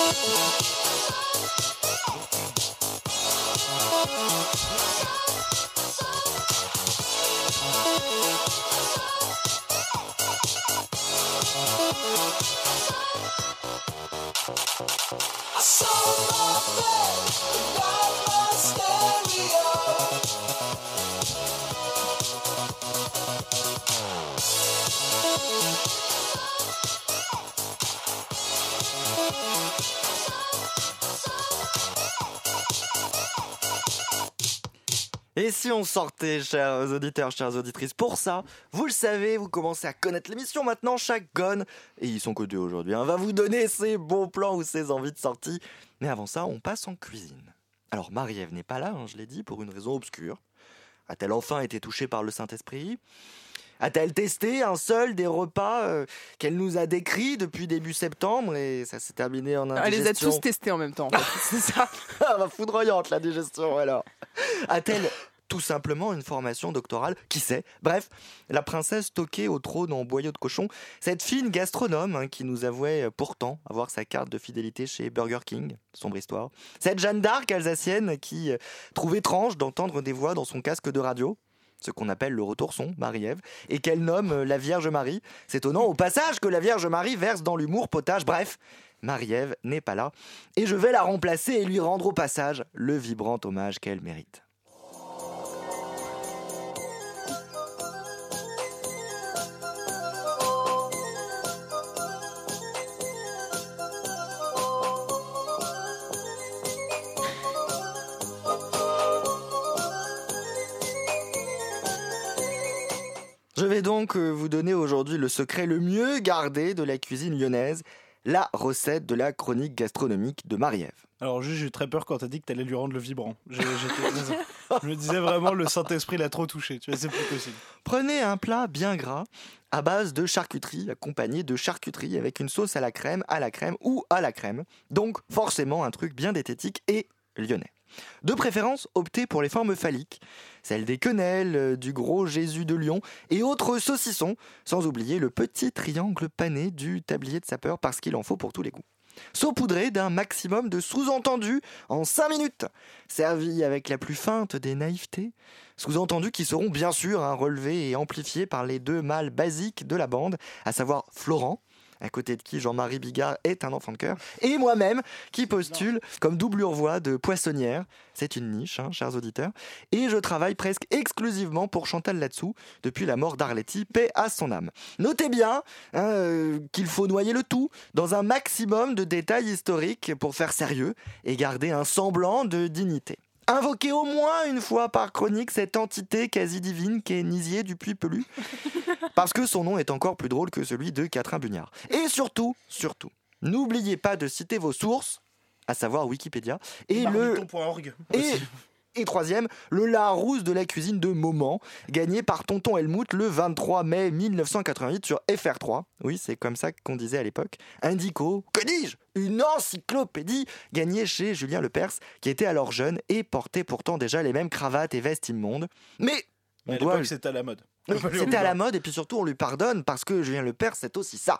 Et si on sortait, chers auditeurs, chères auditrices, pour ça, vous le savez, vous commencez à connaître l'émission maintenant, chaque gonne, et ils sont que deux aujourd'hui, va vous donner ses bons plans ou ses envies de sortie. Mais avant ça, on passe en cuisine. Alors Marie-Ève n'est pas là, je l'ai dit, pour une raison obscure. A-t-elle enfin été touchée par le Saint-Esprit ? A-t-elle testé un seul des repas qu'elle nous a décrits depuis début septembre et ça s'est terminé en indigestion ? Elle les a tous testés en même temps, en fait. C'est ça. Foudroyante la digestion alors. A-t-elle tout simplement une formation doctorale ? Qui sait ? Bref, la princesse stockée au trône en boyau de cochon, cette fine gastronome qui nous avouait pourtant avoir sa carte de fidélité chez Burger King, sombre histoire. Cette Jeanne d'Arc alsacienne qui trouve étrange d'entendre des voix dans son casque de radio, ce qu'on appelle le retour son, Marie-Ève, et qu'elle nomme la Vierge Marie. C'est étonnant au passage que la Vierge Marie verse dans l'humour potage. Bref, Marie-Ève n'est pas là. Et je vais la remplacer et lui rendre au passage le vibrant hommage qu'elle mérite. Je vais donc vous donner aujourd'hui le secret le mieux gardé de la cuisine lyonnaise, la recette de la chronique gastronomique de Marie-Ève. Alors juste, j'ai eu très peur quand t'as dit que t'allais lui rendre le vibrant. Je me disais vraiment, le Saint-Esprit l'a trop touché, tu vois, c'est plus possible. Prenez un plat bien gras à base de charcuterie, accompagné de charcuterie avec une sauce à la crème ou à la crème. Donc forcément un truc bien diététique et lyonnais. De préférence, optez pour les formes phalliques, celles des quenelles, du gros Jésus de Lyon et autres saucissons, sans oublier le petit triangle pané du tablier de sapeur parce qu'il en faut pour tous les goûts. Saupoudré d'un maximum de sous-entendus en 5 minutes, servi avec la plus feinte des naïvetés, sous-entendus qui seront bien sûr relevés et amplifiés par les deux mâles basiques de la bande, à savoir Florent, à côté de qui Jean-Marie Bigard est un enfant de cœur, et moi-même, qui postule comme doublure voix de poissonnière. C'est une niche, chers auditeurs. Et je travaille presque exclusivement pour Chantal Latsou, depuis la mort d'Arletty, paix à son âme. Notez bien qu'il faut noyer le tout dans un maximum de détails historiques pour faire sérieux et garder un semblant de dignité. Invoquez au moins une fois par chronique cette entité quasi divine qu'est Nisier du Puy-Pelu, parce que son nom est encore plus drôle que celui de Catherine Bugnard. Et surtout, n'oubliez pas de citer vos sources, à savoir Wikipédia, et Et troisième, le Larousse de la cuisine de Moment, gagné par Tonton Helmut le 23 mai 1988 sur FR3. Oui, c'est comme ça qu'on disait à l'époque. Indico, que dis-je ? Une encyclopédie gagnée chez Julien Lepers, qui était alors jeune et portait pourtant déjà les mêmes cravates et vestes immondes. Mais à l'époque, c'était à la mode. Oui, c'était à la mode et puis surtout on lui pardonne parce que Julien Lepers, c'est aussi ça.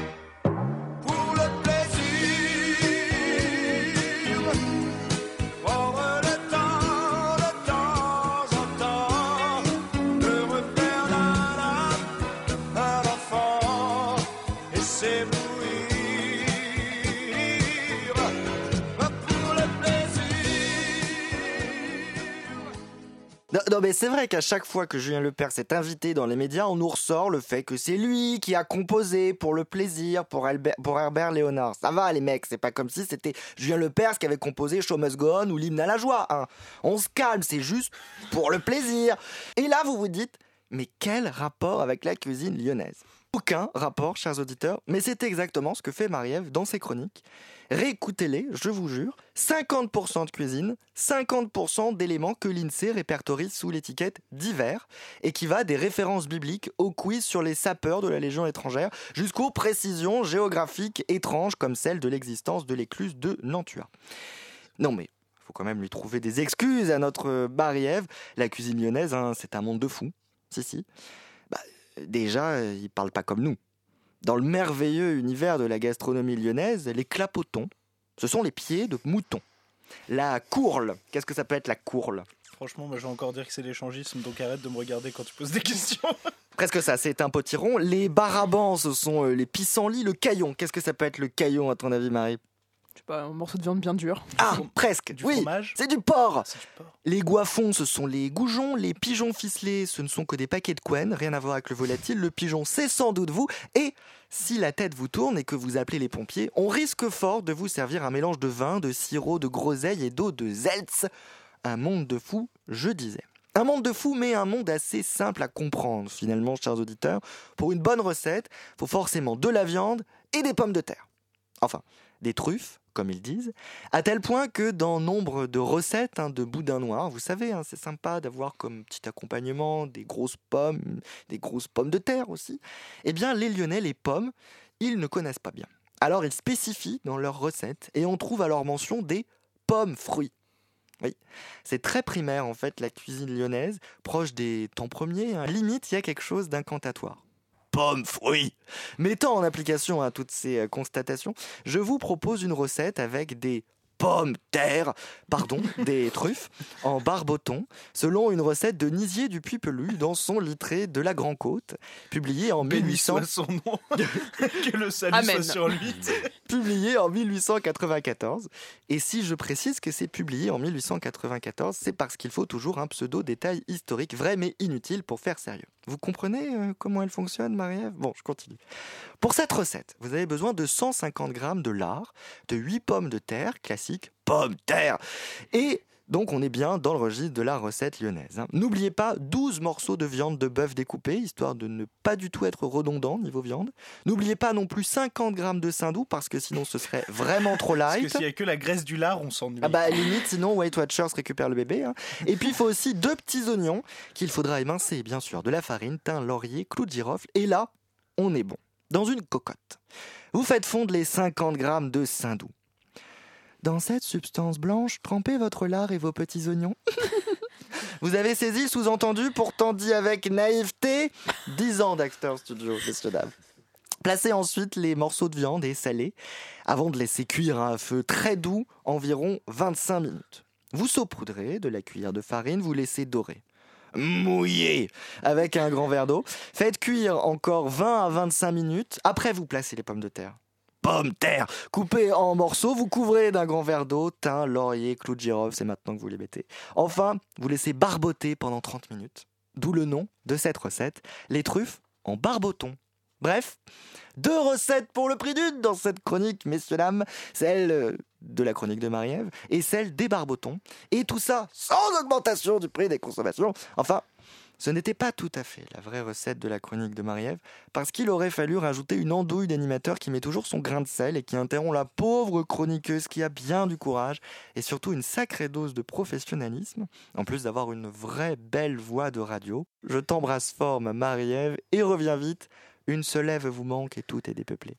Non mais c'est vrai qu'à chaque fois que Julien Lepers est invité dans les médias, on nous ressort le fait que c'est lui qui a composé pour le plaisir, pour Herbert Léonard. Ça va les mecs, c'est pas comme si c'était Julien Lepers qui avait composé Show Must Go On ou l'hymne à la joie. On se calme, c'est juste pour le plaisir. Et là vous vous dites, mais quel rapport avec la cuisine lyonnaise ? Aucun rapport, chers auditeurs, mais c'est exactement ce que fait Marie-Ève dans ses chroniques. Réécoutez-les, je vous jure, 50% de cuisine, 50% d'éléments que l'INSEE répertorie sous l'étiquette divers et qui va des références bibliques au quiz sur les sapeurs de la Légion étrangère jusqu'aux précisions géographiques étranges comme celle de l'existence de l'écluse de Nantua. Non mais, il faut quand même lui trouver des excuses à notre Marie-Ève. La cuisine lyonnaise, c'est un monde de fous. Si. Déjà, ils parlent pas comme nous. Dans le merveilleux univers de la gastronomie lyonnaise, les clapotons, ce sont les pieds de mouton. La courle, qu'est-ce que ça peut être la courle ? Franchement, moi je vais encore dire que c'est l'échangisme, donc arrête de me regarder quand tu poses des questions. Presque ça, c'est un potiron. Les barabans, ce sont les pissenlits. Le caillon, qu'est-ce que ça peut être le caillon à ton avis, Marie ? Je sais pas, un morceau de viande bien dur. Ah, presque, Du oui, fromage. c'est du porc. C'est du porc. Les goiffons, ce sont les goujons. Les pigeons ficelés, ce ne sont que des paquets de couenne, rien à voir avec le volatile. Le pigeon, c'est sans doute vous. Et si la tête vous tourne et que vous appelez les pompiers, on risque fort de vous servir un mélange de vin, de sirop, de groseille et d'eau de Zeltz. Un monde de fous, je disais. Un monde de fous, mais un monde assez simple à comprendre, finalement, chers auditeurs. Pour une bonne recette, il faut forcément de la viande et des pommes de terre. Enfin, des truffes, comme ils disent, à tel point que dans nombre de recettes de boudin noir, vous savez, c'est sympa d'avoir comme petit accompagnement des grosses pommes de terre aussi, eh bien, les Lyonnais, les pommes, ils ne connaissent pas bien. Alors, ils spécifient dans leurs recettes et on trouve à leur mention des pommes fruits. Oui, c'est très primaire en fait la cuisine lyonnaise, proche des temps premiers, limite il y a quelque chose d'incantatoire. Pommes, fruits. Mettant en application toutes ces constatations, je vous propose une recette avec des des truffes en barboton, selon une recette de Nisier du Puy-Pelu dans son littré de la Grand-Côte, publié en 1800. Béni soit son nom, que le salut Amen. soit sur lui. Publié en 1894. Et si je précise que c'est publié en 1894, c'est parce qu'il faut toujours un pseudo-détail historique vrai mais inutile pour faire sérieux. Vous comprenez comment elle fonctionne, Marie-Ève ? Bon, je continue. Pour cette recette, vous avez besoin de 150 g de lard, de 8 pommes de terre, classique, pommes terre, et donc on est bien dans le registre de la recette lyonnaise. N'oubliez pas 12 morceaux de viande de bœuf découpés, histoire de ne pas du tout être redondant niveau viande. N'oubliez pas non plus 50 g de saindoux, parce que sinon ce serait vraiment trop Parce light. que s'il n'y a que la graisse du lard, on s'ennuie. Ah bah limite, sinon Weight Watchers récupère le bébé. Et puis il faut aussi 2 petits oignons qu'il faudra émincer, bien sûr, de la farine, thym, laurier, clou de girofle. Et là, on est bon. Dans une cocotte, vous faites fondre les 50 g de saindoux. Dans cette substance blanche, trempez votre lard et vos petits oignons. Vous avez saisi le sous-entendu, pourtant dit avec naïveté. 10 ans d'Acteur Studio, messieurs dames. Placez ensuite les morceaux de viande et salez, avant de laisser cuire à un feu très doux, environ 25 minutes. Vous saupoudrez de la cuillère de farine, vous laissez dorer. Mouillez avec un grand verre d'eau. Faites cuire encore 20 à 25 minutes. Après, vous placez les pommes de terre. Pommes de terre coupées en morceaux, vous couvrez d'un grand verre d'eau, thym, laurier, clou de girofle, c'est maintenant que vous les mettez. Enfin, vous laissez barboter pendant 30 minutes. D'où le nom de cette recette, les truffes en barboton. Bref, 2 recettes pour le prix d'une dans cette chronique, messieurs, dames. Celle de la chronique de Marie-Ève et celle des barbotons. Et tout ça sans augmentation du prix des consommations. Enfin, ce n'était pas tout à fait la vraie recette de la chronique de Marie-Ève, parce qu'il aurait fallu rajouter une andouille d'animateur qui met toujours son grain de sel et qui interrompt la pauvre chroniqueuse qui a bien du courage et surtout une sacrée dose de professionnalisme, en plus d'avoir une vraie belle voix de radio. Je t'embrasse fort, ma Marie-Ève, et reviens vite. Une seule Ève vous manque et tout est dépeuplé.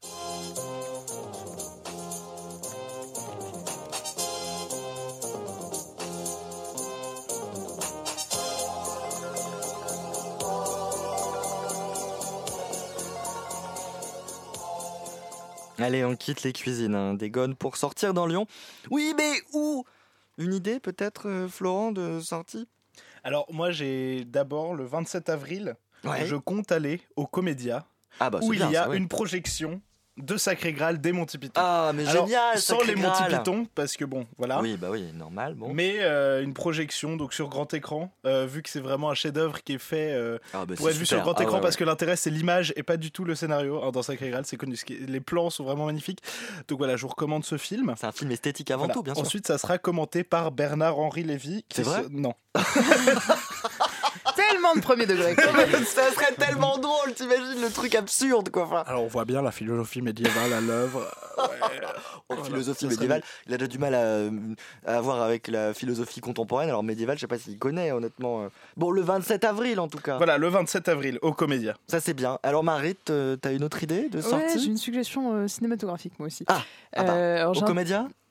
Allez, on quitte les cuisines, des gones pour sortir dans Lyon. Oui, mais où ? Une idée peut-être, Florent, de sortie ? Alors moi j'ai d'abord le 27 avril, je compte aller au Comédia, où il y a une projection de Sacré Graal des Monty Python. Ah, mais alors, génial, sans Sacré les Monty Graal. Python, parce que bon, voilà. Oui, bah oui, normal, bon. Mais une projection donc sur grand écran, vu que c'est vraiment un chef-d'œuvre qui est fait pour être vu sur grand écran, parce que l'intérêt c'est l'image et pas du tout le scénario. Alors, dans Sacré Graal, c'est connu, les plans sont vraiment magnifiques. Donc voilà, je vous recommande ce film. C'est un film esthétique avant tout, bien sûr. Ensuite, ça sera commenté par Bernard-Henri Lévy. C'est vrai ? Non. Tellement de premier degré. Ça serait tellement drôle, t'imagines le truc absurde, quoi. Enfin, Alors on voit bien la philosophie médiévale à l'œuvre. philosophie médiévale, il a déjà du mal à avoir avec la philosophie contemporaine. Alors médiévale, je sais pas s'il connaît, honnêtement. Bon, le 27 avril, en tout cas. Voilà, le 27 avril, au Comédia. Ça, c'est bien. Alors, Marit, t'as une autre idée de sortie ? Ouais, j'ai une suggestion cinématographique, moi aussi. Alors j'ai au un- Comédia ?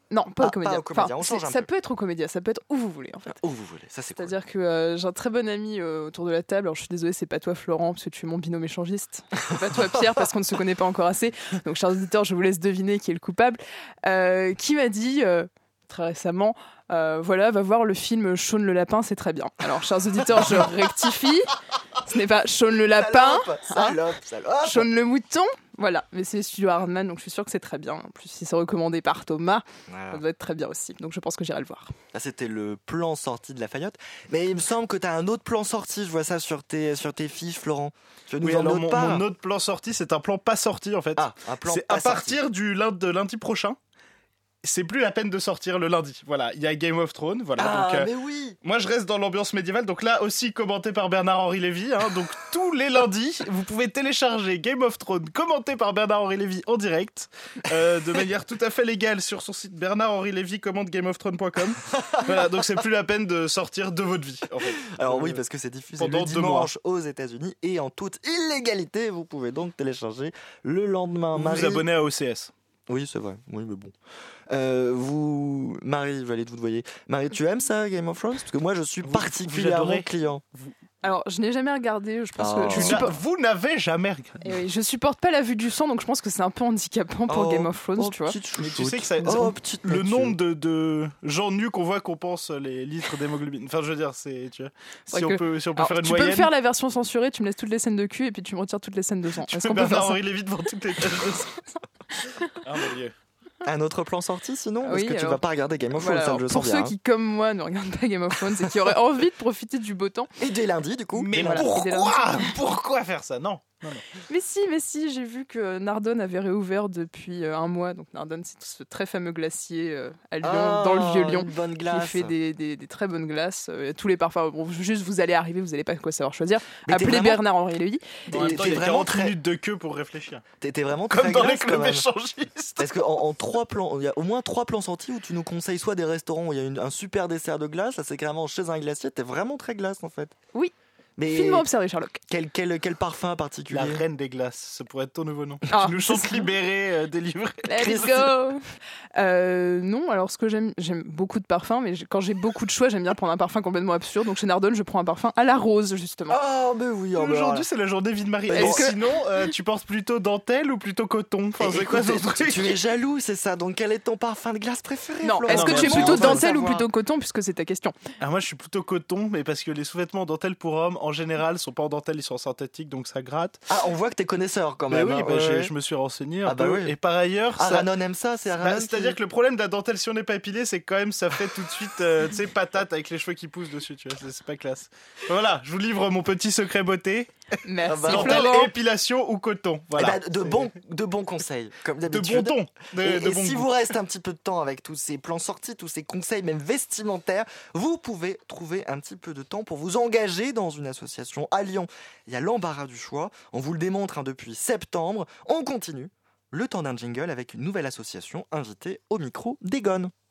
Non, pas au Comédia. On change un ça peu. peut être au Comédia, ça peut être où vous voulez en fait. Où vous voulez, ça c'est cool. C'est-à-dire que j'ai un très bon ami autour de la table. Alors je suis désolée, c'est pas toi Florent, parce que tu es mon binôme échangiste. C'est pas toi Pierre, parce qu'on ne se connaît pas encore assez. Donc chers auditeurs, je vous laisse deviner qui est le coupable. Qui m'a dit très récemment, voilà, va voir le film Shaun le Lapin, c'est très bien. Alors chers auditeurs, je rectifie. Ce n'est pas Shaun le Lapin, salope. Shaun le Mouton. Voilà, mais c'est Studio Hardman, donc je suis sûre que c'est très bien. En plus, si c'est recommandé par Thomas, ça doit être très bien aussi. Donc je pense que j'irai le voir. Là, c'était le plan sorti de la Fayette. Mais il me semble que tu as un autre plan sorti, je vois ça sur tes fiches, Florent. Mon autre plan sorti, c'est un plan pas sorti en fait. Un plan c'est pas à partir de lundi prochain. C'est plus la peine de sortir le lundi. Voilà, il y a Game of Thrones. Voilà, donc, mais oui. Moi, je reste dans l'ambiance médiévale. Donc là aussi, commenté par Bernard-Henri Lévy. Donc tous les lundis, vous pouvez télécharger Game of Thrones commenté par Bernard-Henri Lévy en direct, de manière tout à fait légale sur son site Bernard-Henri Lévy commente gameofthrones.com. Voilà, donc c'est plus la peine de sortir de votre vie. En fait. Alors oui, parce que c'est diffusé le dimanche aux États-Unis et en toute illégalité, vous pouvez donc télécharger le lendemain. Vous vous abonnez à OCS. Oui, c'est vrai. Oui, mais bon. Marie, je vais aller te vous voyez. Marie, tu aimes ça, Game of Thrones? Parce que moi, je suis particulièrement client. Alors, je n'ai jamais regardé. Je pense que vous n'avez jamais regardé. Et oui, je supporte pas la vue du sang, donc je pense que c'est un peu handicapant pour Game of Thrones, tu vois. Mais tu sais que le nombre de gens nus qu'on voit qu'on pense les litres d'hémoglobine. Enfin, je veux dire, c'est tu vois. Si on peut faire une moyenne. Tu peux me faire la version censurée. Tu me laisses toutes les scènes de cul et puis tu me retires toutes les scènes de sang. Tu peux Bernard-Henri Lévy devant toutes les scènes de sang. Ah mon Dieu. Un autre plan sorti sinon? Parce que tu alors, vas pas regarder Game of Thrones, ça je sens bien. Pour ceux qui, comme moi, ne regardent pas Game of Thrones et qui auraient envie de profiter du beau temps. Et dès lundi, du coup. Mais pourquoi faire ça? Non. Mais si, j'ai vu que Nardone avait réouvert depuis un mois. Donc Nardone, c'est ce très fameux glacier à Lyon, dans le Vieux-Lyon, qui fait des très bonnes glaces. Tous les parfums, juste vous allez arriver, vous n'allez pas quoi savoir choisir. Appelez Bernard-Henri Lévy. En même temps, il y a 40 minutes de queue pour réfléchir. T'es vraiment comme très dans glace, les clubs échangistes. Parce qu'en 3 plans, il y a au moins 3 plans sortis où tu nous conseilles soit des restaurants où il y a un super dessert de glace, là c'est carrément chez un glacier, t'es vraiment très glace en fait. Oui. Mais finement observé, Sherlock. Quel parfum particulier? La reine des glaces, ça pourrait être ton nouveau nom. Tu nous chantes libéré, délivré. Let's go. Non, alors ce que j'aime beaucoup de parfums, mais quand j'ai beaucoup de choix, j'aime bien prendre un parfum complètement absurde. Donc chez Nardone, je prends un parfum à la rose, justement. Oh, mais oui. Aujourd'hui, c'est la journée vie de Marie. Sinon, tu portes plutôt dentelle ou plutôt coton? Enfin, c'est quoi ton truc? Tu es jaloux, c'est ça. Donc quel est ton parfum de glace préféré? Non, Florent? est-ce que tu es plutôt dentelle ou plutôt coton, puisque c'est ta question? Alors moi, je suis plutôt coton, mais parce que les sous-vêtements en dentelle pour hommes, en général, sont pas en dentelle, ils sont en synthétique, donc ça gratte. Ah, on voit que t'es connaisseur quand même. Oui, je me suis renseigné un peu. Oui. Et par ailleurs, Aranon aime ça, c'est Aranon. C'est-à-dire que le problème de la dentelle, si on n'est pas épilé, c'est quand même ça fait tout de suite, tu sais, patate avec les cheveux qui poussent dessus, tu vois, c'est pas classe. Voilà, je vous livre mon petit secret beauté. Merci. Dentelle, Florent. épilation ou coton. Voilà. De bons conseils, comme d'habitude. De bon ton. Et si vous reste un petit peu de temps avec tous ces plans sortis, tous ces conseils, même vestimentaires, vous pouvez trouver un petit peu de temps pour vous engager dans une association à Lyon. Il y a l'embarras du choix. On vous le démontre depuis septembre. On continue. Le temps d'un jingle avec une nouvelle association invitée au micro d'Egon.